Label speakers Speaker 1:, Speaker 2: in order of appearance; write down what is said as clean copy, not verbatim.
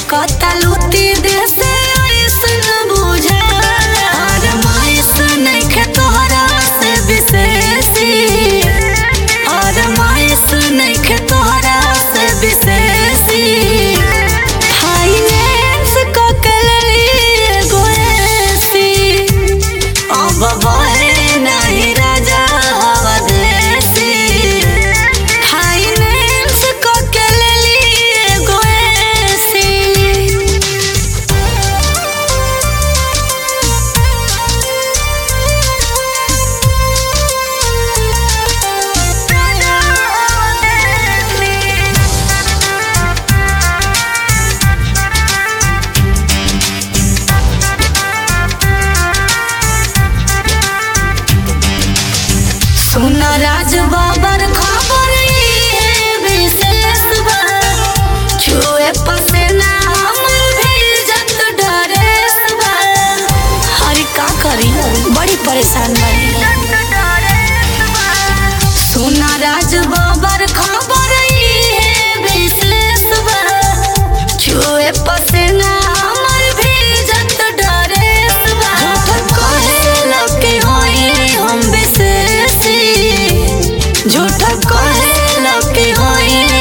Speaker 1: फेंकता लूटी देसे ऐसन बुझा और माइस नइखे तोहरा से विशेषी और माइस नइखे तोहरा से विशेषी फाइनेंस को कलली एगो ऐसी अब बहे नहीं राजा हवा देसी फाइनेंस को कलली एगो ऐसी सुन राज बाबर खबर ये विशेष बा छुए पसेना हमर भेजत डरेस बा हरी का करी बड़ी परेशान बानी सुन राज बाबर खबर ये विशेष बा छुए पसेना हमर भेजत डरेस बा झूठ कहे लगे होई हम विशेष झूठ कहे लगे होई